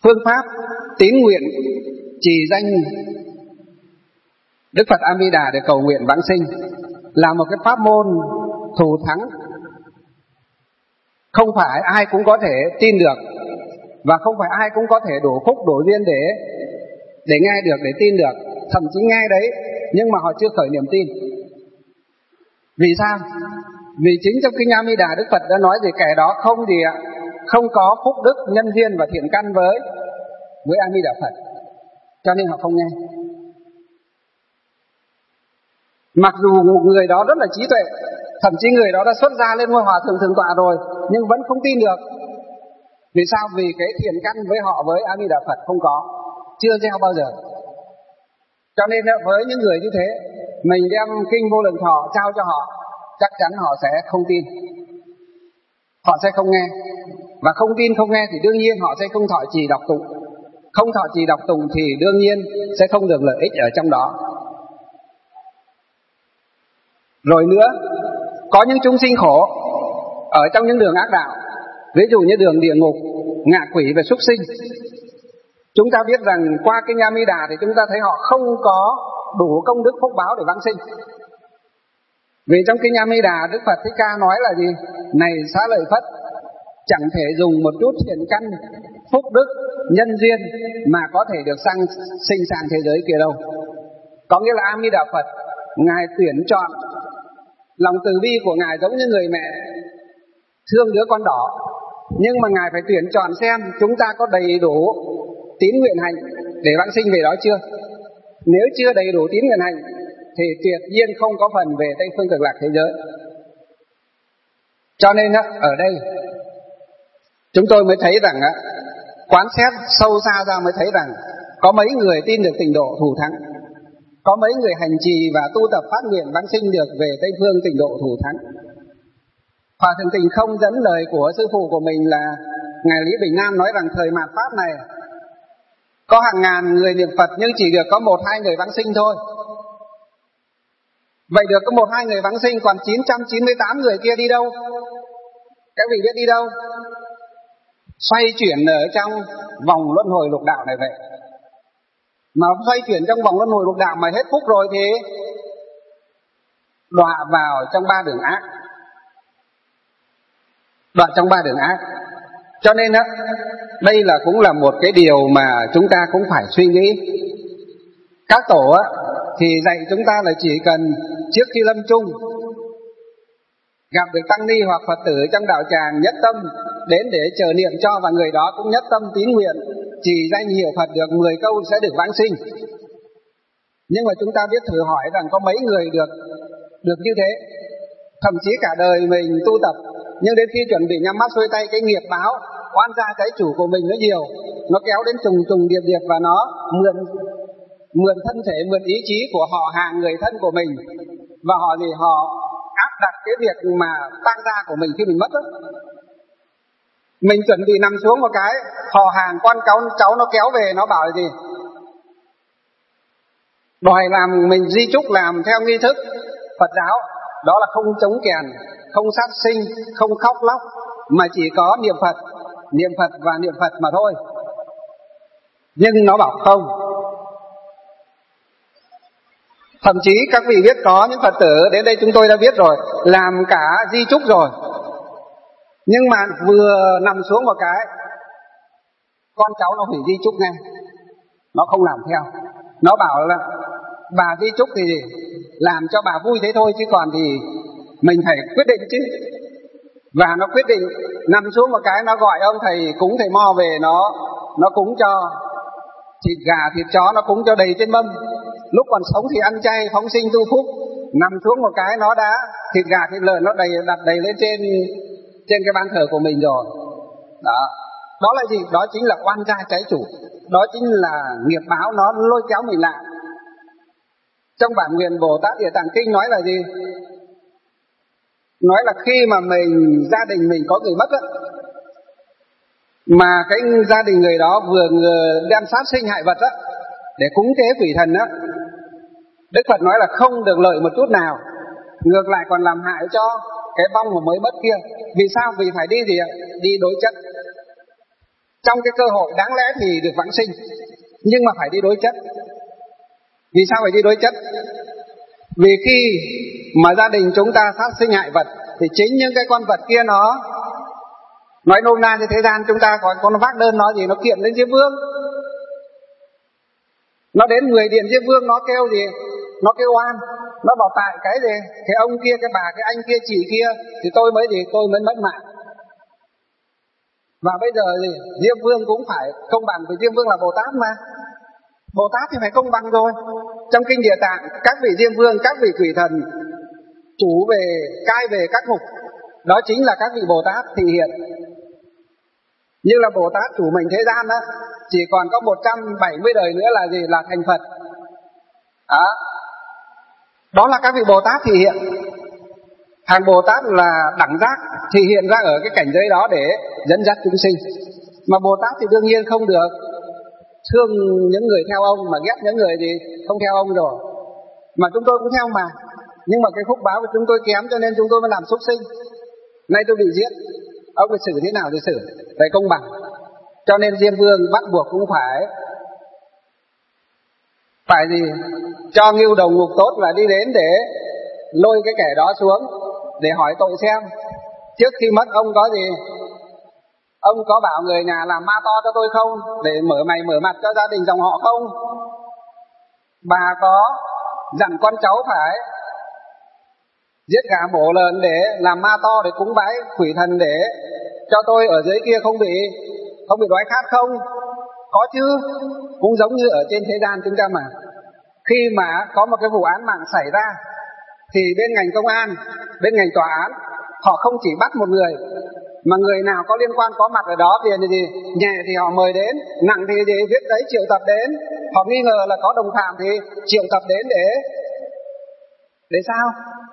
phương pháp tín nguyện trì danh Đức Phật A Di Đà để cầu nguyện vãng sinh là một cái pháp môn thù thắng, không phải ai cũng có thể tin được, và không phải ai cũng có thể đủ phúc đủ duyên để nghe được, để tin được. Thậm chí nghe đấy nhưng mà họ chưa khởi niềm tin. Vì sao? Vì chính trong kinh A Di Đà Đức Phật đã nói gì kẻ đó không có phúc đức, nhân duyên và thiện căn với A Di Đà Phật, cho nên họ không nghe. Mặc dù một người đó rất là trí tuệ, thậm chí người đó đã xuất gia lên ngôi hòa thượng thượng tọa rồi, nhưng vẫn không tin được. Vì sao? Vì cái thiện căn với họ, với A Di Đà Phật không có, chưa gieo bao giờ. Cho nên với những người như thế, mình đem kinh Vô Lượng Thọ trao cho họ, chắc chắn họ sẽ không tin, họ sẽ không nghe. Và không tin không nghe thì đương nhiên họ sẽ không thọ trì đọc tụng. Không thọ trì đọc tụng thì đương nhiên sẽ không được lợi ích ở trong đó. Rồi nữa, có những chúng sinh khổ ở trong những đường ác đạo, ví dụ như đường địa ngục, ngạ quỷ và súc sinh. Chúng ta biết rằng qua kinh A Di Đà thì chúng ta thấy họ không có đủ công đức phúc báo để vãng sinh. Vì trong kinh A Di Đà Đức Phật Thích Ca nói là gì? Này xá lợi Phất, chẳng thể dùng một chút thiện căn, phúc đức, nhân duyên mà có thể được sinh sang thế giới kia đâu. Có nghĩa là A Di Đà Phật Ngài tuyển chọn, lòng từ bi của Ngài giống như người mẹ thương đứa con đỏ, nhưng mà Ngài phải tuyển chọn xem chúng ta có đầy đủ tín nguyện hành để vãng sinh về đó chưa. Nếu chưa đầy đủ tín nguyện hành thì tuyệt nhiên không có phần về Tây Phương Cực Lạc thế giới. Cho nên ở đây chúng tôi mới thấy rằng quán xét sâu xa ra mới thấy rằng có mấy người tin được tịnh độ thù thắng, có mấy người hành trì và tu tập phát nguyện vãng sinh được về Tây Phương tịnh độ thù thắng. Hòa Thượng Tình Không dẫn lời của sư phụ của mình là Ngài Lý Bình Nam nói rằng thời mạt Pháp này có hàng ngàn người niệm Phật nhưng chỉ được có 1-2 người vãng sinh thôi. Vậy được có 1-2 người vãng sinh, còn 998 người kia đi đâu? Các vị biết đi đâu? Xoay chuyển ở trong vòng luân hồi lục đạo này vậy. Mà xoay chuyển trong vòng luân hồi lục đạo mà hết phúc rồi thì đọa vào trong 3 đường ác. Đọa trong 3 đường ác. Cho nên đây cũng là một cái điều mà chúng ta cũng phải suy nghĩ. Các tổ thì dạy chúng ta là chỉ cần trước khi lâm chung gặp được tăng ni hoặc Phật tử trong đạo tràng nhất tâm đến để chờ niệm cho, và người đó cũng nhất tâm tín nguyện trì danh hiệu Phật được 10 câu sẽ được vãng sinh. Nhưng mà chúng ta biết thử hỏi rằng có mấy người được như thế. Thậm chí cả đời mình tu tập, nhưng đến khi chuẩn bị nhắm mắt xuôi tay, cái nghiệp báo oan gia trái chủ của mình nó nhiều, nó kéo đến trùng điệp điệp, và nó mượn thân thể, mượn ý chí của họ hàng người thân của mình, và họ áp đặt cái việc mà tang gia của mình khi mình mất đó. Mình chuẩn bị nằm xuống một cái, họ hàng con cháu nó kéo về, nó bảo là gì? Đòi làm mình di chúc làm theo nghi thức Phật giáo, đó là không chống kèn, không sát sinh, không khóc lóc, mà chỉ có niệm Phật và niệm Phật mà thôi. Nhưng nó bảo không. Thậm chí các vị biết có những Phật tử đến đây chúng tôi đã biết rồi, làm cả di chúc rồi, nhưng mà vừa nằm xuống một cái, con cháu nó hủy di chúc ngay, nó không làm theo. Nó bảo là bà di chúc thì làm cho bà vui thế thôi, chứ còn thì mình phải quyết định chứ. Và nó quyết định nằm xuống một cái, nó gọi ông thầy cúng, thầy mo về, nó cúng cho thịt gà thịt chó, nó cúng cho đầy trên mâm. Lúc còn sống thì ăn chay phóng sinh tu phúc, nằm xuống một cái nó đã thịt gà thịt lợn nó đặt đầy lên trên cái ban thờ của mình rồi. Đó là gì? Đó chính là oan gia trái chủ, đó chính là nghiệp báo nó lôi kéo mình lại. Trong bản nguyện Bồ Tát Địa Tạng Kinh nói là gì? Nói là khi mà gia đình mình có người mất mà cái gia đình người đó vừa đem sát sinh hại vật để cúng tế quỷ thần Đức Phật nói là không được lợi một chút nào, ngược lại còn làm hại cho cái vong mà mới mất kia. Vì sao? Vì phải đi gì ạ? Đi đối chất. trong cái cơ hội đáng lẽ thì được vãng sinh, nhưng mà phải đi đối chất. Vì sao phải đi đối chất? Vì khi mà gia đình chúng ta sát sinh hại vật thì chính những cái con vật kia nó nói nôm na như thế gian chúng ta còn vác đơn nó gì, nó kiện lên Diêm Vương. Nó đến 10 điện Diêm Vương nó kêu gì? Nó kêu oan. Nó bảo tại cái gì? Cái ông kia, cái bà, cái anh kia, chị kia thì tôi mới mất mạng. Và bây giờ gì? Diêm Vương cũng phải công bằng, vì Diêm Vương là Bồ Tát mà. Bồ Tát thì phải công bằng rồi. Trong kinh Địa Tạng, các vị Diêm Vương, các vị quỷ thần chủ về cai về các ngục, đó chính là các vị Bồ Tát thị hiện. Như là Bồ Tát chủ mệnh thế gian đó, chỉ còn có 170 đời nữa là gì? Là thành Phật. Đó là các vị Bồ Tát thị hiện. Hàng Bồ Tát là đẳng giác thị hiện ra ở cái cảnh giới đó để dẫn dắt chúng sinh. Mà Bồ Tát thì đương nhiên không được thương những người theo ông mà ghét những người gì không theo ông rồi. Mà chúng tôi cũng theo mà. Nhưng mà cái phúc báo của chúng tôi kém cho nên chúng tôi mới làm súc sinh. Nay tôi bị giết, ông phải xử thế nào thì xử, phải công bằng. Cho nên Diêm Vương bắt buộc cũng phải gì? Cho ngưu đồng ngục tốt là đi đến để lôi cái kẻ đó xuống để hỏi tội xem trước khi mất ông có gì, ông có bảo người nhà làm ma to cho tôi không, để mở mày mở mặt cho gia đình dòng họ không? Bà có dặn con cháu phải giết gà mổ lợn để làm ma to, để cúng bái quỷ thần để cho tôi ở dưới kia không bị đói khát không? Có chứ. Cũng giống như ở trên thế gian chúng ta mà. Khi mà có một cái vụ án mạng xảy ra thì bên ngành công an, bên ngành tòa án, họ không chỉ bắt một người, mà người nào có liên quan có mặt ở đó thì gì, nhẹ thì họ mời đến, nặng thì gì, viết giấy triệu tập đến. Họ nghi ngờ là có đồng phạm thì triệu tập đến để sao?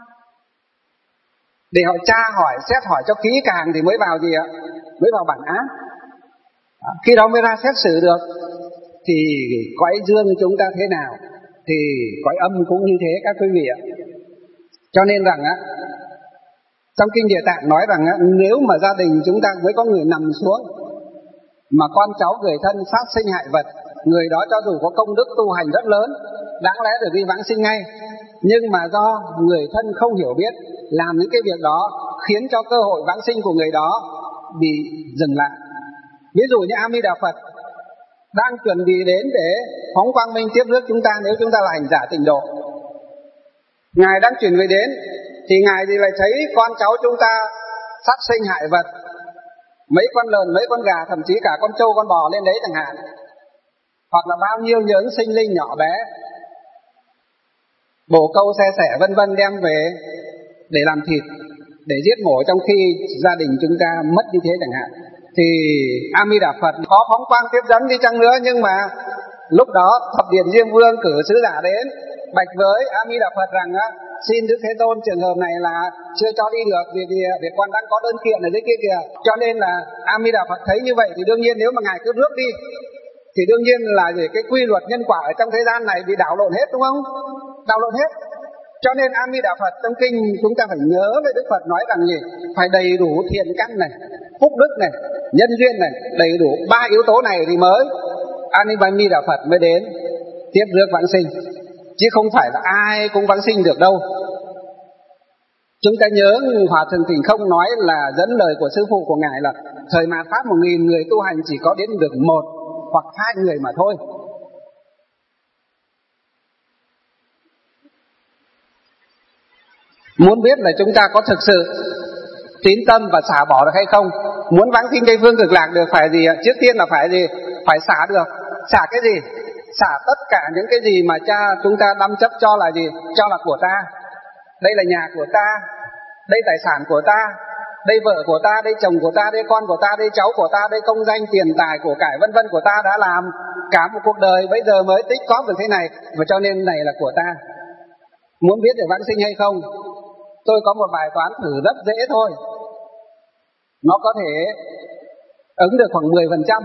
Để họ tra hỏi, xét hỏi cho kỹ càng thì mới vào gì ạ? Mới vào bản án. Khi đó mới ra xét xử được. Thì cõi dương chúng ta thế nào thì cõi âm cũng như thế các quý vị ạ. Cho nên rằng á, trong kinh Địa Tạng nói rằng á, nếu mà gia đình chúng ta mới có người nằm xuống mà con cháu người thân sát sinh hại vật, người đó cho dù có công đức tu hành rất lớn, đáng lẽ được đi vãng sinh ngay, nhưng mà do người thân không hiểu biết, làm những cái việc đó khiến cho cơ hội vãng sinh của người đó bị dừng lại. Ví dụ như A Di Đà Phật đang chuẩn bị đến để phóng quang minh tiếp rước chúng ta nếu chúng ta là hành giả tịnh độ. Ngài đang chuẩn bị đến thì Ngài thì lại thấy con cháu chúng ta sát sinh hại vật, mấy con lợn, mấy con gà, thậm chí cả con trâu, con bò lên đấy chẳng hạn, hoặc là bao nhiêu những sinh linh nhỏ bé, bồ câu xe sẻ vân vân đem về để làm thịt, để giết mổ, trong khi gia đình chúng ta mất như thế chẳng hạn. Thì A Di Đà Phật có phóng quang tiếp dẫn đi chăng nữa, nhưng mà lúc đó thập điện Diêm Vương cử sứ giả đến bạch với A Di Đà Phật rằng á, xin Đức Thế Tôn, trường hợp này là chưa cho đi được vì con đang có đơn kiện ở dưới kia kìa. Cho nên là A Di Đà Phật thấy như vậy thì đương nhiên nếu mà Ngài cứ rước đi thì đương nhiên là cái quy luật nhân quả ở trong thế gian này bị đảo lộn hết, đúng không? Đảo lộn hết. Cho nên A Di Đà Phật trong kinh chúng ta phải nhớ về Đức Phật nói rằng gì? Phải đầy đủ thiện căn này, phúc đức này, nhân duyên này, đầy đủ 3 yếu tố này thì mới A Di Đà Phật mới đến tiếp rước vãng sinh, chứ không phải là ai cũng vãng sinh được đâu. Chúng ta nhớ Hòa Thượng Thỉnh Không nói là dẫn lời của sư phụ của Ngài là thời mạt Pháp 1000 người tu hành chỉ có đến được 1 hoặc 2 người mà thôi. Muốn biết là chúng ta có thực sự tín tâm và xả bỏ được hay không, muốn vãng sinh Tây Phương Cực Lạc được phải gì? Trước tiên là phải gì? Phải xả được. Xả cái gì? Xả tất cả những cái gì mà cha chúng ta đắm chấp cho là gì? Cho là của ta. Đây là nhà của ta, đây tài sản của ta, đây vợ của ta, đây chồng của ta, đây con của ta, đây cháu của ta, đây công danh, tiền tài, của cải vân vân của ta đã làm cả một cuộc đời, bây giờ mới tích góp được thế này, và cho nên này là của ta. Muốn biết được vãng sinh hay không, tôi có một bài toán thử rất dễ thôi. Nó có thể ứng được khoảng 10%.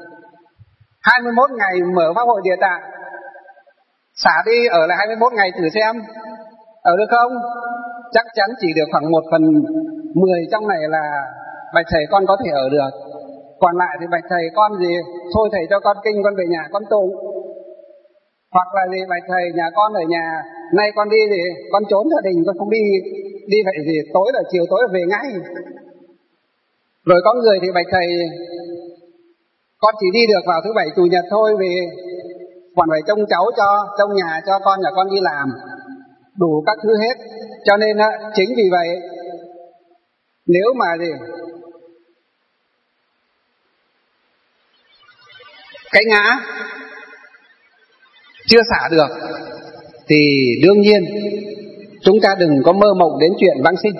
21 ngày mở Pháp hội Địa Tạng, xả đi ở lại 21 ngày thử xem ở được không? Chắc chắn chỉ được khoảng 1/10 trong này là bạch thầy con có thể ở được. Còn lại thì bạch thầy con gì, thôi thầy cho con kinh, con về nhà con tụng. Hoặc là gì, bạch thầy nhà con ở nhà, nay con đi gì, con trốn gia đình, con không đi vậy gì, tối là chiều tối là về ngay. Rồi có người thì bạch thầy, con chỉ đi được vào thứ bảy chủ nhật thôi, vì còn phải trông cháu cho, trông nhà cho con, nhà con đi làm, đủ các thứ hết. Cho nên chính vì vậy, nếu mà gì cái ngã chưa xả được thì đương nhiên chúng ta đừng có mơ mộng đến chuyện vãng sinh.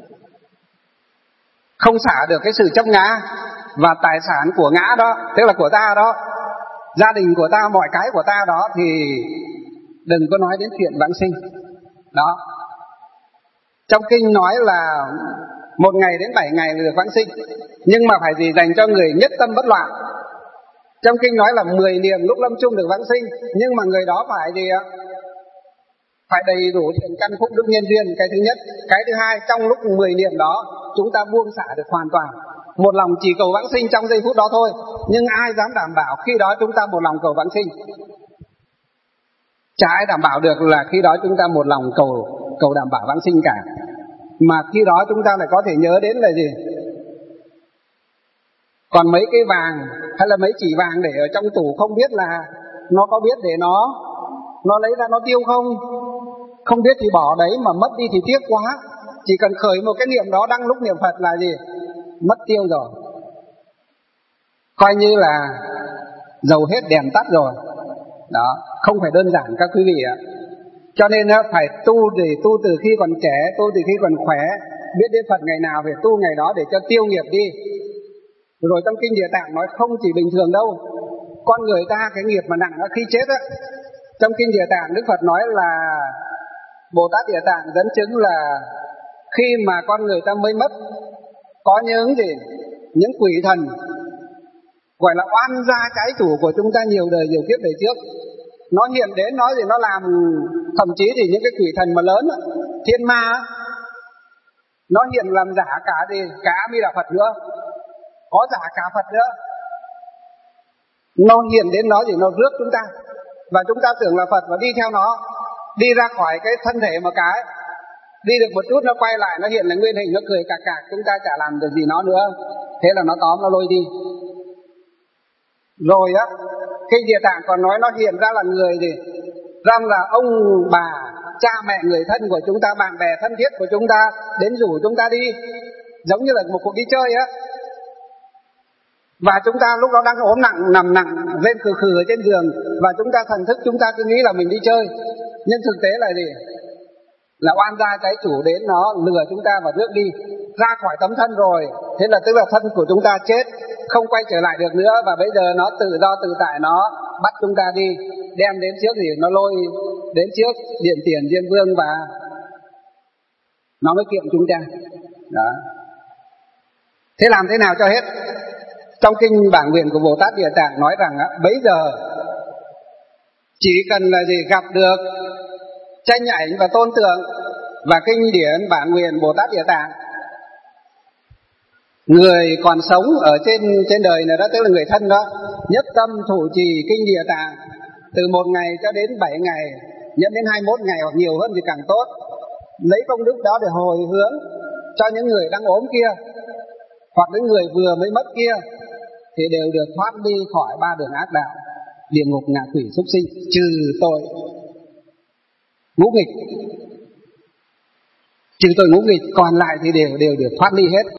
Không xả được cái sự chấp ngã và tài sản của ngã đó, tức là của ta đó, gia đình của ta, mọi cái của ta đó, thì đừng có nói đến chuyện vãng sinh đó. Trong kinh nói là 1 ngày đến 7 ngày là được vãng sinh, nhưng mà phải gì dành cho người nhất tâm bất loạn. Trong kinh nói là 10 niệm lúc lâm chung được vãng sinh, nhưng mà người đó phải gì ạ? Phải đầy đủ thiện căn phúc đức nhân duyên, cái thứ nhất. Cái thứ hai, trong lúc 10 niệm đó chúng ta buông xả được hoàn toàn, một lòng chỉ cầu vãng sinh trong giây phút đó thôi. Nhưng ai dám đảm bảo khi đó chúng ta một lòng cầu vãng sinh? Chả ai đảm bảo được là khi đó chúng ta một lòng cầu đảm bảo vãng sinh cả. Mà khi đó chúng ta lại có thể nhớ đến là gì? Còn mấy cái vàng hay là mấy chỉ vàng để ở trong tủ, không biết là nó có biết để nó lấy ra nó tiêu không? Không biết thì bỏ đấy, mà mất đi thì tiếc quá. Chỉ cần khởi một cái niệm đó đăng lúc niệm Phật là gì? Mất tiêu rồi. Coi như là dầu hết đèn tắt rồi. Đó, không phải đơn giản các quý vị ạ. Cho nên phải tu để tu từ khi còn trẻ, tu từ khi còn khỏe, biết đến Phật ngày nào phải tu ngày đó để cho tiêu nghiệp đi. Rồi trong kinh Địa Tạng nói không chỉ bình thường đâu, con người ta cái nghiệp mà nặng khi chết á. Trong kinh Địa Tạng Đức Phật nói là Bồ Tát Địa Tạng dẫn chứng là khi mà con người ta mới mất, có những quỷ thần gọi là oan gia trái chủ của chúng ta nhiều đời nhiều kiếp về trước, nó hiện đến nói gì, nó làm, thậm chí thì những cái quỷ thần mà lớn, thiên ma, nó hiện làm giả cả A Di Đà Phật nữa, có giả cả Phật nữa. Nó hiện đến nó nó rước chúng ta, và chúng ta tưởng là Phật và đi theo nó, đi ra khỏi cái thân thể một cái, đi được một chút nó quay lại, nó hiện là nguyên hình, nó cười cạc cạc, chúng ta chả làm được gì nó nữa. Thế là nó tóm, nó lôi đi. Rồi kinh Địa Tạng còn nói nó hiện ra là người rằng là ông bà, cha mẹ, người thân của chúng ta, bạn bè thân thiết của chúng ta đến rủ chúng ta đi, giống như là một cuộc đi chơi á. Và chúng ta lúc đó đang ốm nặng, nằm nặng, lên khừ khừ ở trên giường, và chúng ta thần thức chúng ta cứ nghĩ là mình đi chơi, nhưng thực tế là gì? Là oan gia trái chủ đến, nó lừa chúng ta và rước đi ra khỏi tấm thân rồi. Thế là tức là thân của chúng ta chết, không quay trở lại được nữa, và bây giờ nó tự do tự tại, nó bắt chúng ta đi, đem đến trước nó lôi đến trước Điện Tiền Diêm Vương, và nó mới kiện chúng ta đó. Thế làm thế nào cho hết? Trong kinh Bản Nguyện của Bồ Tát Địa Tạng nói rằng bấy giờ chỉ cần là gặp được tranh ảnh và tôn tượng, và kinh điển Bản Nguyện Bồ Tát Địa Tạng, người còn sống ở trên đời này đó, tức là người thân đó, nhất tâm thủ trì kinh Địa Tạng từ 1 ngày cho đến 7 ngày, nhận đến 21 ngày hoặc nhiều hơn thì càng tốt. Lấy công đức đó để hồi hướng cho những người đang ốm kia, hoặc những người vừa mới mất kia, thì đều được thoát đi khỏi 3 đường ác đạo: địa ngục, ngạ quỷ, súc sinh, trừ tội ngũ nghịch. Trừ tội ngũ nghịch, còn lại thì đều được thoát ly hết.